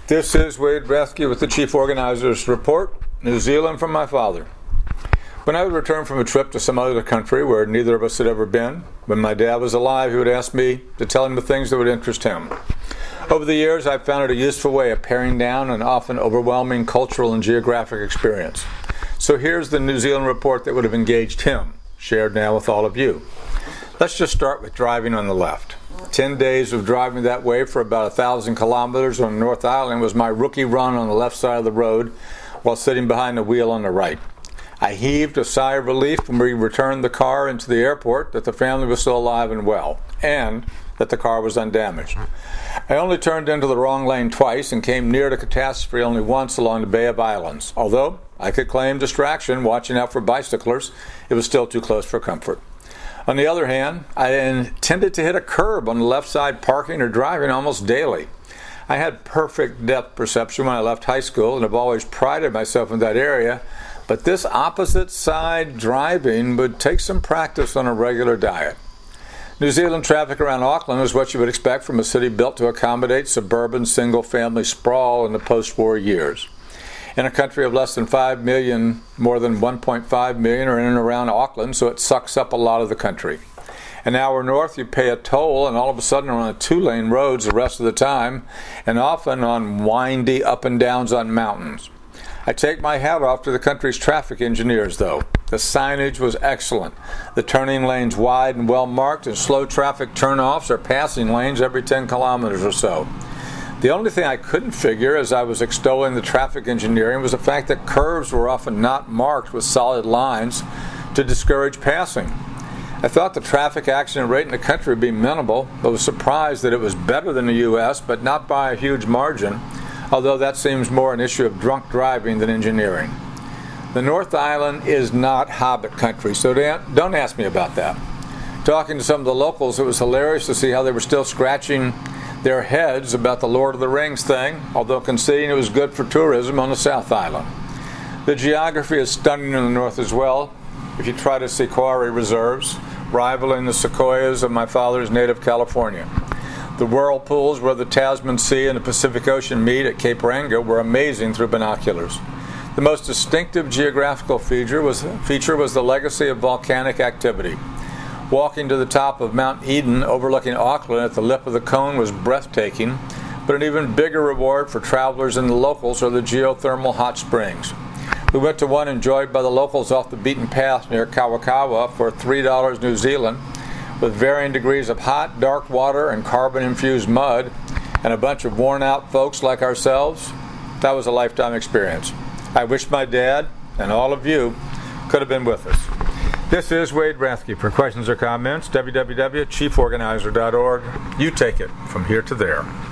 This is Wade Rathke with the Chief Organizer's Report, New Zealand from my father. When I would return from a trip to some other country where neither of us had ever been, when my dad was alive, he would ask me to tell him the things that would interest him. Over the years, I've found it a useful way of paring down an often overwhelming cultural and geographic experience. So here's the New Zealand report that would have engaged him, shared now with all of you. Let's just start with driving on the left. 10 days of driving that way for about 1,000 kilometers on North Island was my rookie run on the left side of the road while sitting behind the wheel on the right. I heaved a sigh of relief when we returned the car into the airport that the family was still alive and well, and that the car was undamaged. I only turned into the wrong lane twice and came near to catastrophe only once along the Bay of Islands. Although I could claim distraction watching out for bicyclers, it was still too close for comfort. On the other hand, I intended to hit a curb on the left side parking or driving almost daily. I had perfect depth perception when I left high school and have always prided myself in that area, but this opposite side driving would take some practice on a regular diet. New Zealand traffic around Auckland is what you would expect from a city built to accommodate suburban single-family sprawl in the post-war years. In a country of less than 5 million, more than 1.5 million are in and around Auckland, so it sucks up a lot of the country. An hour north, you pay a toll, and all of a sudden are on 2-lane roads the rest of the time, and often on windy up and downs on mountains. I take my hat off to the country's traffic engineers, though. The signage was excellent. The turning lanes wide and well marked, and slow traffic turnoffs or passing lanes every 10 kilometers or so. The only thing I couldn't figure as I was extolling the traffic engineering was the fact that curves were often not marked with solid lines to discourage passing. I thought the traffic accident rate in the country would be minimal, but was surprised that it was better than the U.S., but not by a huge margin, although that seems more an issue of drunk driving than engineering. The North Island is not Hobbit country, so don't ask me about that. Talking to some of the locals, it was hilarious to see how they were still scratching their heads about the Lord of the Rings thing, although conceding it was good for tourism on the South Island. The geography is stunning in the north as well, if you try to see quarry reserves, rivaling the sequoias of my father's native California. The whirlpools where the Tasman Sea and the Pacific Ocean meet at Cape Reinga were amazing through binoculars. The most distinctive geographical feature was the legacy of volcanic activity. Walking to the top of Mount Eden overlooking Auckland at the lip of the cone was breathtaking, but an even bigger reward for travelers and the locals are the geothermal hot springs. We went to one enjoyed by the locals off the beaten path near Kawakawa for $3 New Zealand, with varying degrees of hot, dark water and carbon-infused mud, and a bunch of worn-out folks like ourselves. That was a lifetime experience. I wish my dad, and all of you, could have been with us. This is Wade Rathke. For questions or comments, www.chieforganizer.org. You take it from here to there.